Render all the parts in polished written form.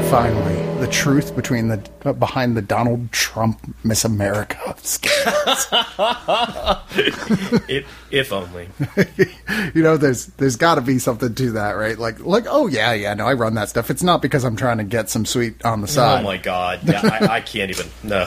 finally, the truth behind the Donald Trump Miss America scandals. if only. There's got to be something to that, right? Like, oh yeah, no, I run that stuff. It's not because I'm trying to get some sweet on the side. Oh my God, yeah, I can't even. No,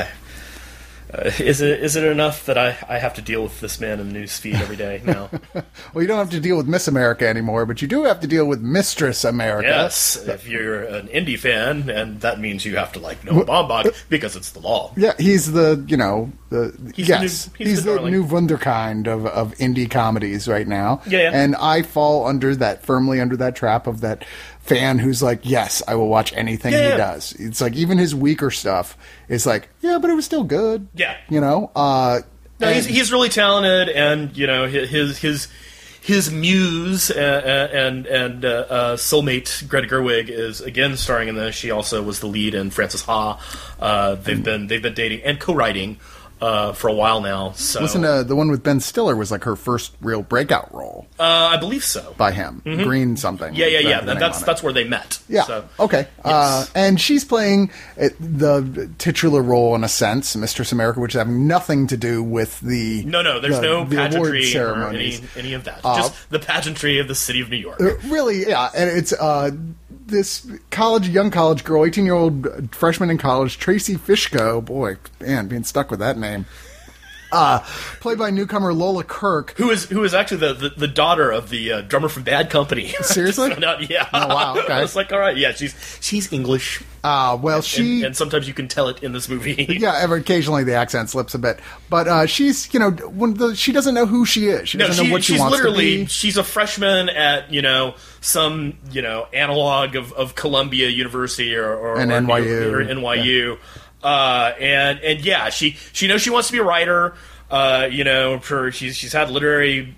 is it enough that I have to deal with this man in the news feed every day now? Well, you don't have to deal with Miss America anymore, but you do have to deal with Mistress America. Yes, if you're an indie fan, and that means you have to like Noah Baumbach because it's the law. Yeah, he's the he's the new wunderkind of indie comedies right now. Yeah. And I fall firmly under that trap of that fan who's like, yes, I will watch anything he does. It's like even his weaker stuff is like, yeah, but it was still good. Yeah, No, he's really talented, and his muse and soulmate Greta Gerwig is again starring in this. She also was the lead in Frances Ha. They've been dating and co-writing for a while now. So wasn't the one with Ben Stiller was like her first real breakout role? I believe so. By him, Green something. Yeah. That's where they met. Yeah. So, okay. Yes. And she's playing the titular role in a sense, Mistress America, which is having nothing to do with the There's no pageantry or any of that. Just the pageantry of the city of New York. Really, yeah, and it's this young college girl, 18-year-old freshman in college, Tracy Fishko. Boy, man, being stuck with that name. Played by newcomer Lola Kirk, who is actually the daughter of the drummer from Bad Company. Seriously? Yeah. Oh wow. Okay. I was like, all right, yeah, she's English. Well, and sometimes you can tell it in this movie. Yeah, occasionally the accent slips a bit, but she's she doesn't know who she is. She doesn't know what she wants to be. She's a freshman at some analog of Columbia University or NYU. And yeah, she knows she wants to be a writer. She's had literary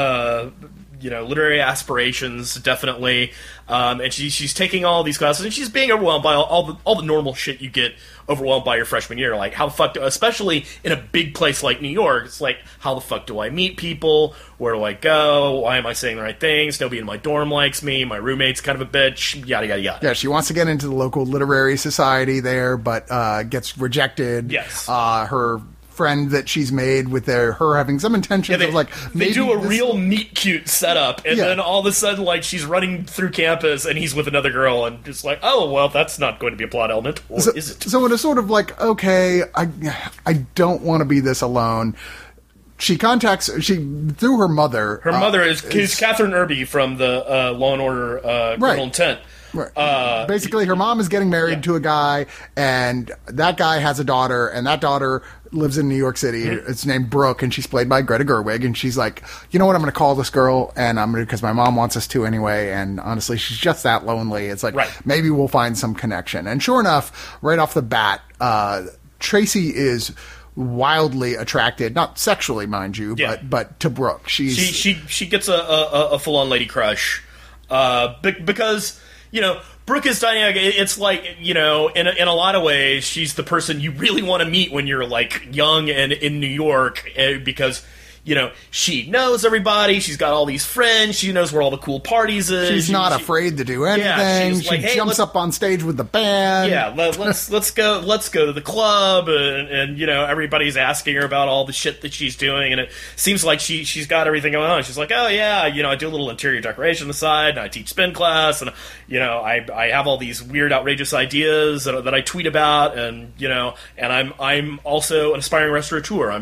aspirations, definitely. And she's taking all these classes, and she's being overwhelmed by all the normal shit you get overwhelmed by your freshman year. Like, how the fuck especially in a big place like New York, it's like, how the fuck do I meet people? Where do I go? Why am I saying the right things? Nobody in my dorm likes me. My roommate's kind of a bitch. Yada, yada, yada. Yeah, she wants to get into the local literary society there, but gets rejected. Yes. Her friend that she's made with her having some intentions of like they do a real meet cute setup, and then all of a sudden like she's running through campus and he's with another girl, and just like, oh well, that's not going to be a plot element, or is it? So it is sort of like, okay, I don't want to be this alone. She through her mother. Her mother is Catherine Irby from the Law and Order Criminal Intent. Right. Basically, her mom is getting married to a guy, and that guy has a daughter, and that daughter lives in New York City. Mm-hmm. It's named Brooke, and she's played by Greta Gerwig, and she's like, you know what, I'm going to call this girl, and because my mom wants us to anyway, and honestly, she's just that lonely. It's like, maybe we'll find some connection. And sure enough, right off the bat, Tracy is wildly attracted, not sexually, mind you, but to Brooke. She gets a full-on lady crush, because Brooke is dynamic. It's like, in a lot of ways, she's the person you really want to meet when you're like young and in New York, because she knows everybody. She's got all these friends. She knows where all the cool parties is. She's not afraid to do anything. She jumps up on stage with the band. Yeah, let's go to the club, and everybody's asking her about all the shit that she's doing, and it seems like she's got everything going on. She's like, oh yeah, I do a little interior decoration on the side, and I teach spin class, and I have all these weird, outrageous ideas that I tweet about, and and I'm also an aspiring restaurateur.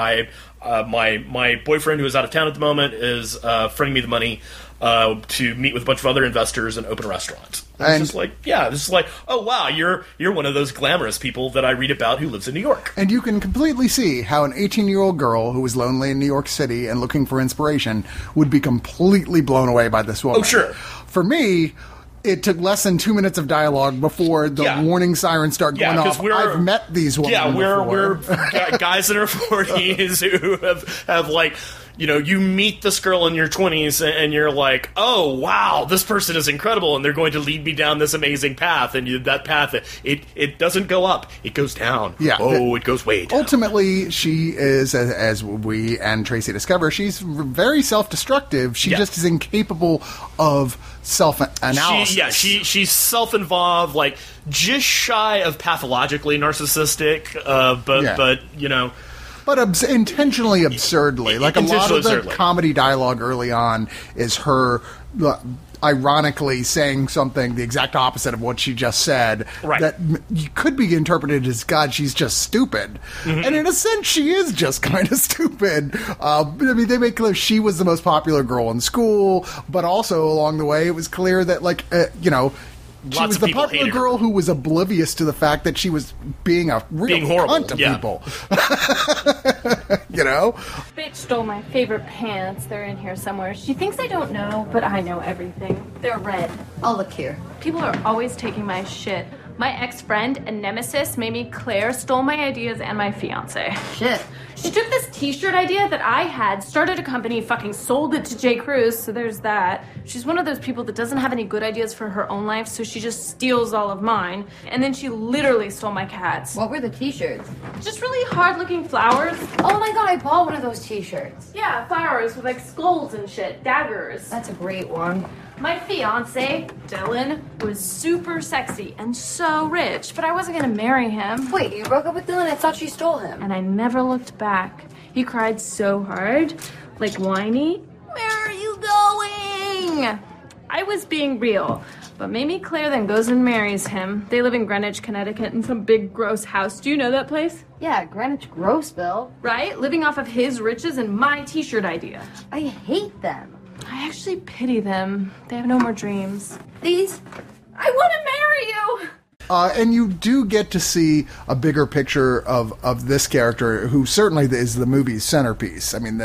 My boyfriend, who is out of town at the moment, is fronting me the money to meet with a bunch of other investors and open a restaurant. And it's just like, this is like, oh wow, you're one of those glamorous people that I read about who lives in New York. And you can completely see how an 18-year-old girl who is lonely in New York City and looking for inspiration would be completely blown away by this woman. Oh sure. For me, it took less than 2 minutes of dialogue before the warning sirens start going off. I've met these women before. We're guys in our 40s who have like you meet this girl in your 20s and you're like, oh, wow, this person is incredible and they're going to lead me down this amazing path. And that path, it doesn't go up, it goes down. Yeah. It goes way down. Ultimately, she is, as we and Tracy discover, she's very self-destructive. She just is incapable of self-analysis. She's self-involved, like, just shy of pathologically narcissistic, but intentionally absurdly. Like, a lot of the comedy dialogue early on is her ironically saying something the exact opposite of what she just said. Right. That could be interpreted as, God, she's just stupid. Mm-hmm. And in a sense, she is just kind of stupid. They make clear she was the most popular girl in school, but also along the way, it was clear that, she was the popular girl who was oblivious to the fact that she was being a real cunt to people. Bitch stole my favorite pants. They're in here somewhere. She thinks I don't know, but I know everything. They're red. I'll look here. People are always taking my shit. My ex-friend and nemesis, Mamie Claire, stole my ideas and my fiance. Shit. She took this t-shirt idea that I had, started a company, fucking sold it to J. Cruz, so there's that. She's one of those people that doesn't have any good ideas for her own life, so she just steals all of mine. And then she literally stole my cats. What were the t-shirts? Just really hard-looking flowers. Oh my God, I bought one of those t-shirts. Yeah, flowers with, skulls and shit. Daggers. That's a great one. My fiance, Dylan, was super sexy and so rich, but I wasn't gonna marry him. Wait, you broke up with Dylan? I thought you stole him. And I never looked back. He cried so hard, like whiny. Where are you going? I was being real, but Mamie Claire then goes and marries him. They live in Greenwich, Connecticut in some big gross house. Do you know that place? Yeah, Greenwich Gross, Bill. Right? Living off of his riches and my t-shirt idea. I hate them. I actually pity them. They have no more dreams. These? I want to marry you! And you do get to see a bigger picture of this character, who certainly is the movie's centerpiece. I mean,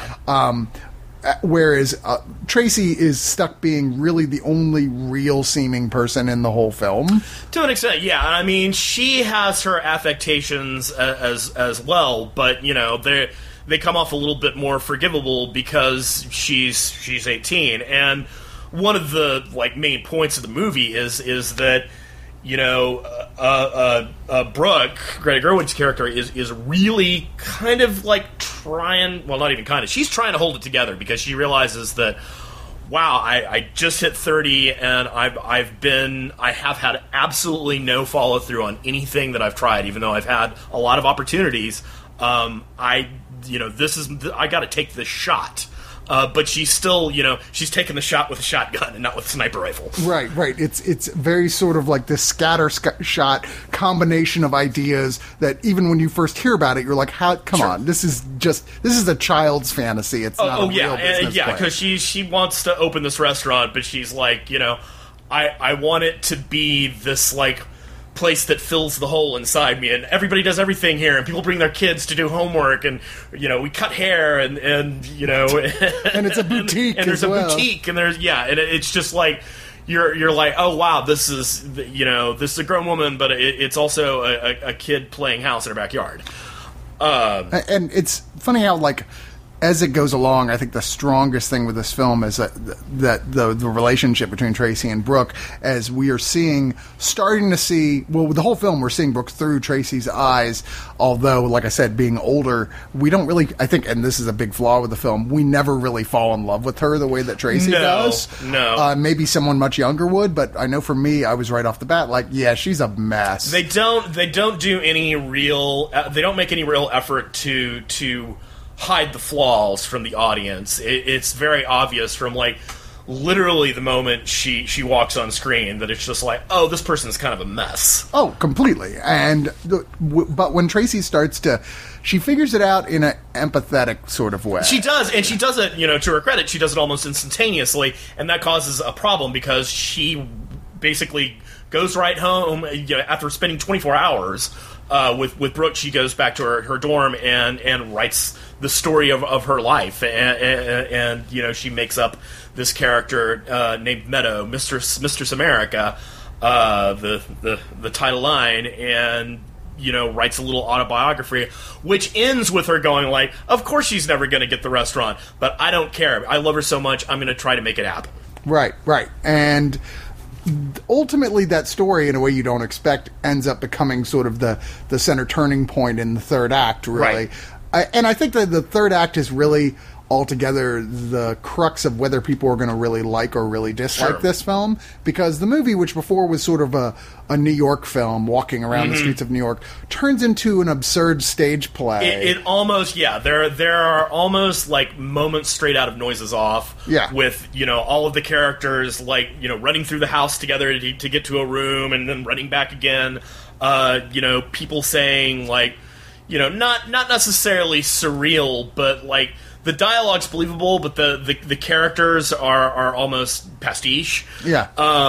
whereas Tracy is stuck being really the only real seeming person in the whole film. To an extent, yeah. I mean, she has her affectations as well, but they come off a little bit more forgivable because she's 18. And one of the main points of the movie is that Brooke, Greta Gerwig's character, is really kind of trying, well, not even kind of, she's trying to hold it together because she realizes that, wow, I just hit 30 and I have had absolutely no follow through on anything that I've tried, even though I've had a lot of opportunities. I got to take this shot. But she's still, she's taking the shot with a shotgun and not with a sniper rifle. Right. It's very sort of like this shot combination of ideas that even when you first hear about it, you're like, come on, this is a child's fantasy. It's not a real business plan. Because she wants to open this restaurant, but she's like, I want it to be this, place that fills the hole inside me, and everybody does everything here, and people bring their kids to do homework, and we cut hair, and and it's a boutique, and there's a boutique, and it's just you're like, oh wow, this is this is a grown woman, but it's also a kid playing house in her backyard. And it's funny how as it goes along, I think the strongest thing with this film is that the relationship between Tracy and Brooke, as we are starting to see, the whole film we're seeing Brooke through Tracy's eyes, although, like I said, being older, we don't really, I think, and this is a big flaw with the film, we never really fall in love with her the way that Tracy does. No. Maybe someone much younger would, but I know for me, I was right off the bat she's a mess. They don't do any real, they don't make any real effort to hide the flaws from the audience. It's very obvious from literally the moment she walks on screen that it's just oh, this person's kind of a mess. Oh, completely. And but when Tracy she figures it out in an empathetic sort of way. She does, and she does it, to her credit, she does it almost instantaneously, and that causes a problem because she basically goes right home after spending 24 hours with Brooke. She goes back to her dorm and writes the story of her life, and she makes up this character named Meadow, Mistress America, the title line, and writes a little autobiography, which ends with her going like, of course she's never going to get the restaurant, but I don't care. I love her so much, I'm going to try to make it happen. Right. And ultimately that story, in a way you don't expect, ends up becoming sort of the center turning point in the third act, really. Right. And I think that the third act is really altogether the crux of whether people are going to really like or really dislike this film, because the movie, which before was sort of a New York film walking around the streets of New York, turns into an absurd stage play. It almost, there are almost like moments straight out of Noises Off, with all of the characters like running through the house together to get to a room and then running back again. People saying like, not necessarily surreal, but like the dialogue's believable, but the characters are almost pastiche. Yeah.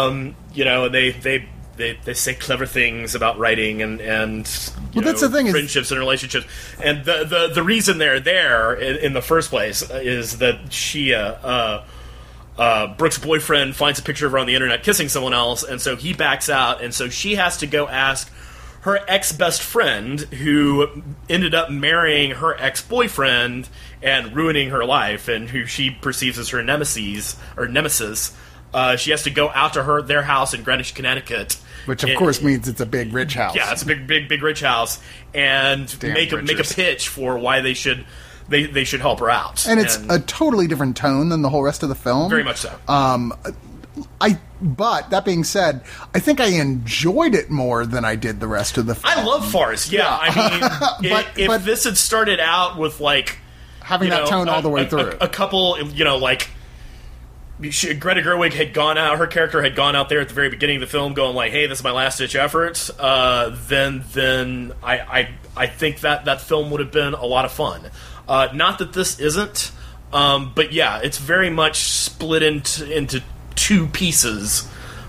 They say clever things about writing and that's the thing, friendships and relationships. And the reason they're there in the first place is that she Brooke's boyfriend finds a picture of her on the internet kissing someone else, and so he backs out, and so she has to go ask her ex-best friend, who ended up marrying her ex-boyfriend and ruining her life, and who she perceives as her nemesis. She has to go out to their house in Greenwich, Connecticut, which of course means it's a big rich house. Yeah, it's a big rich house, and make a pitch for why they should help her out. And it's a totally different tone than the whole rest of the film. Very much so. But that being said, I think I enjoyed it more than I did the rest of the film. I love farce. Yeah, I mean, if this had started out with like having that tone all the way through, a couple, like Greta Gerwig had gone out, her character had gone out there at the very beginning of the film, going like, "Hey, this is my last ditch effort." Then I think that film would have been a lot of fun. Not that this isn't, but yeah, it's very much split into two pieces,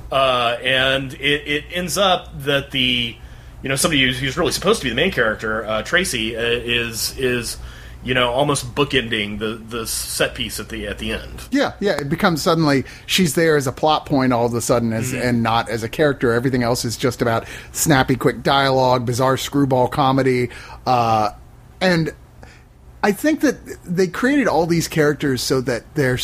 and it ends up that somebody who's really supposed to be the main character, Tracy, is almost bookending the set piece at the end. Yeah, it becomes suddenly she's there as a plot point all of a sudden, and not as a character. Everything else is just about snappy, quick dialogue, bizarre screwball comedy, and I think that they created all these characters so that they're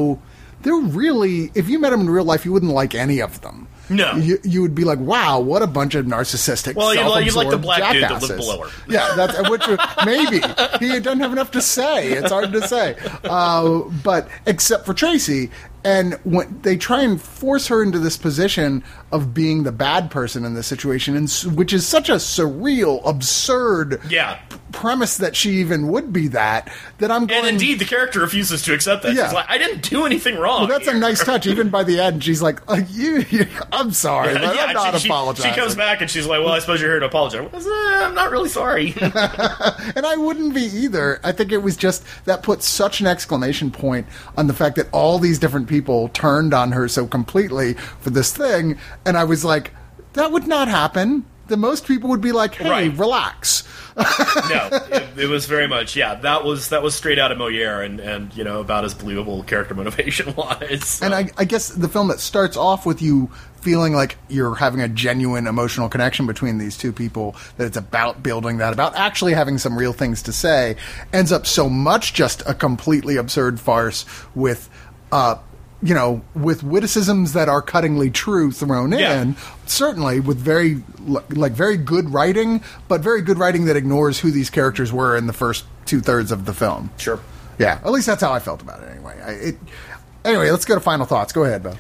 really, if you met them in real life, you wouldn't like any of them. No. You would be like, wow, what a bunch of narcissistic, you'd like the black jackasses. dude that lived below her. Yeah, which maybe. He doesn't have enough to say. It's hard to say. But except for Tracy, and when they try and force her into this position of being the bad person in this situation, which is such a surreal, absurd premise that she even would be that I'm going... And indeed, the character refuses to accept that. Yeah. She's like, I didn't do anything wrong. Well, that's a nice touch. Even by the end, she's like, I'm sorry. I'm not apologizing. She comes back and she's like, well, I suppose you're here to apologize. I'm not really sorry. And I wouldn't be either. I think it was just that put such an exclamation point on the fact that all these different people turned on her so completely for this thing, and I was like, that would not happen. The most people would be like, hey, relax. No, it was very much, that was straight out of Moliere, and about as believable character motivation wise. So. And I guess the film that starts off with you feeling like you're having a genuine emotional connection between these two people, that it's about building that, about actually having some real things to say, ends up so much just a completely absurd farce with with witticisms that are cuttingly true thrown in, certainly with very good writing, but very good writing that ignores who these characters were in the first 2/3 of the film. Sure. Yeah, at least that's how I felt about it anyway. Anyway, let's go to final thoughts. Go ahead, Bo.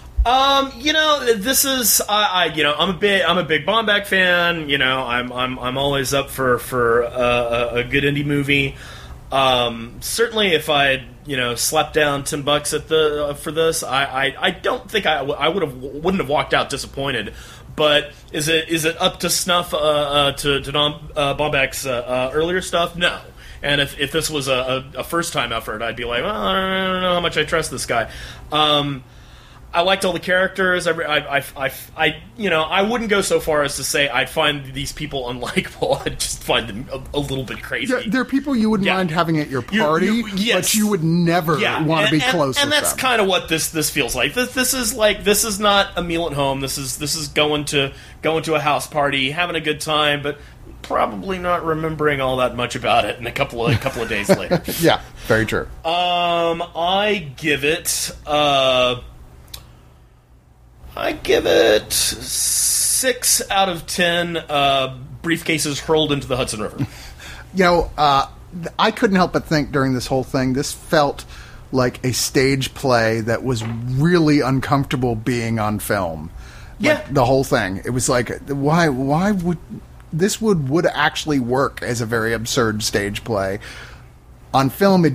This is I'm a big Baumbach fan. I'm always up for a good indie movie. Certainly, if I'd slapped down $10 for this, I don't think I wouldn't have walked out disappointed. But is it up to snuff to Don Baumbach's earlier stuff? No. And if this was a first time effort, I'd be like, well, I don't know how much I trust this guy. I liked all the characters. I wouldn't go so far as to say I'd find these people unlikable. I'd just find them a little bit crazy. They're people you wouldn't mind having at your party, but you would never want to be close with them. And that's kind of what this feels like. This is not a meal at home. This is going to a house party, having a good time, but probably not remembering all that much about it in a couple of days later. Yeah, very true. I give it 6 out of 10 briefcases hurled into the Hudson River. I couldn't help but think during this whole thing, this felt like a stage play that was really uncomfortable being on film. Like, the whole thing. It was like, why would this would actually work as a very absurd stage play. On film,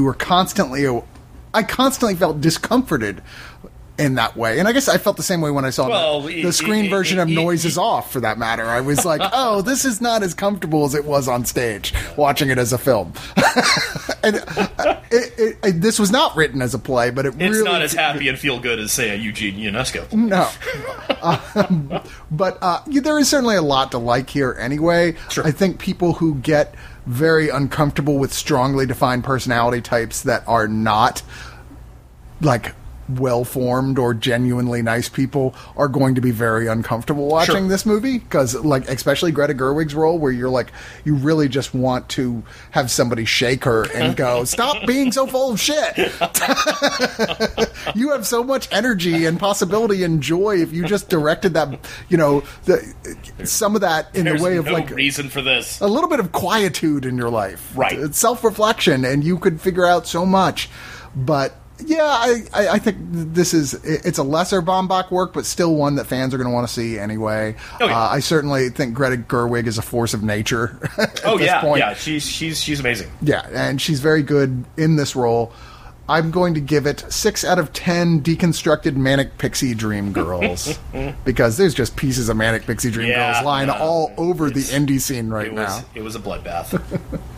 I constantly felt discomforted in that way. And I guess I felt the same way when I saw the screen version of Noise is Off, for that matter. I was like, oh, this is not as comfortable as it was on stage, watching it as a film. And this was not written as a play, but it's really... not as happy and feel good as, say, a Eugene Ionesco. No. But there is certainly a lot to like here anyway. Sure. I think people who get very uncomfortable with strongly defined personality types that are not, like, well-formed or genuinely nice people are going to be very uncomfortable watching this movie, because, like, especially Greta Gerwig's role, where you're like, you really just want to have somebody shake her and go, stop being so full of shit. You have so much energy and possibility and joy if you just directed that, some of that in the way of, like, reason for this, a little bit of quietude in your life, right? Self-reflection, and you could figure out so much. But yeah, I think it's a lesser Baumbach work, but still one that fans are going to want to see anyway. Oh, yeah. I certainly think Greta Gerwig is a force of nature. At this point. Yeah, she's amazing. Yeah, and she's very good in this role. I'm going to give it 6 out of 10 deconstructed Manic Pixie Dream Girls, because there's just pieces of Manic Pixie Dream Girls lying all over the indie scene right now. It was a bloodbath.